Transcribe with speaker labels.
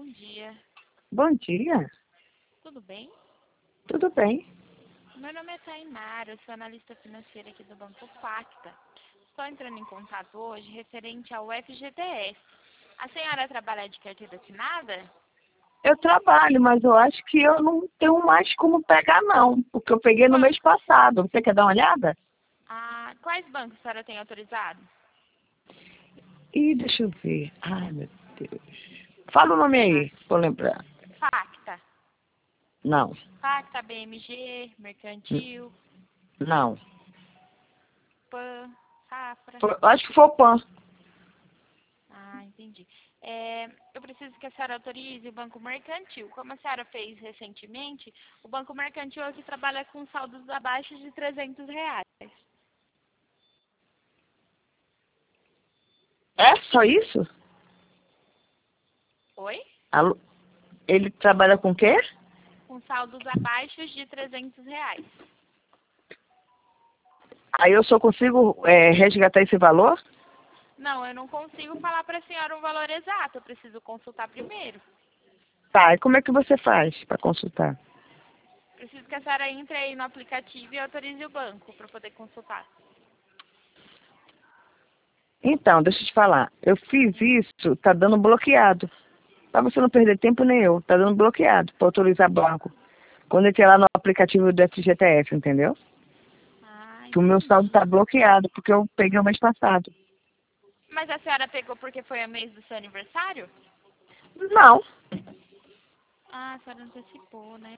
Speaker 1: dia.
Speaker 2: Bom dia.
Speaker 1: Tudo bem?
Speaker 2: Tudo bem?
Speaker 1: Meu nome é Tainara, eu sou analista financeira aqui do Banco Pacta. Estou entrando em contato hoje referente ao FGTS. A senhora trabalha de carteira assinada?
Speaker 2: Eu trabalho, mas eu acho que eu não tenho mais como pegar, não. Porque eu peguei no mês passado. Você quer dar uma olhada?
Speaker 1: Quais bancos a senhora tem autorizado?
Speaker 2: Ih, deixa eu ver. Ai, meu Deus. Fala o nome aí, vou lembrar.
Speaker 1: Pacta.
Speaker 2: Não,
Speaker 1: Pacta, BMG, Mercantil,
Speaker 2: não.
Speaker 1: PAN, Safra.
Speaker 2: Eu acho que foi o PAN.
Speaker 1: Entendi. Eu preciso que a senhora autorize o Banco Mercantil. Como a senhora fez recentemente, o Banco Mercantil aqui trabalha com saldos abaixo de R$ 300.
Speaker 2: É só isso?
Speaker 1: Oi?
Speaker 2: Alô? Ele trabalha com o quê?
Speaker 1: Com saldos abaixo de R$ 300.
Speaker 2: Aí eu só consigo resgatar esse valor?
Speaker 1: Não, eu não consigo falar para a senhora um valor exato. Eu preciso consultar primeiro.
Speaker 2: Tá, e como é que você faz para consultar?
Speaker 1: Preciso que a senhora entre aí no aplicativo e autorize o banco para poder consultar.
Speaker 2: Então, deixa eu te falar. Eu fiz isso, tá dando bloqueado. Pra você não perder tempo nem eu. Tá dando bloqueado para autorizar banco. Quando eu entrar lá no aplicativo do FGTS, entendeu? Que o meu saldo tá
Speaker 1: Entendi.
Speaker 2: bloqueado, porque eu peguei o mês passado.
Speaker 1: Mas a senhora pegou porque foi o mês do seu aniversário?
Speaker 2: Não.
Speaker 1: A senhora antecipou, né?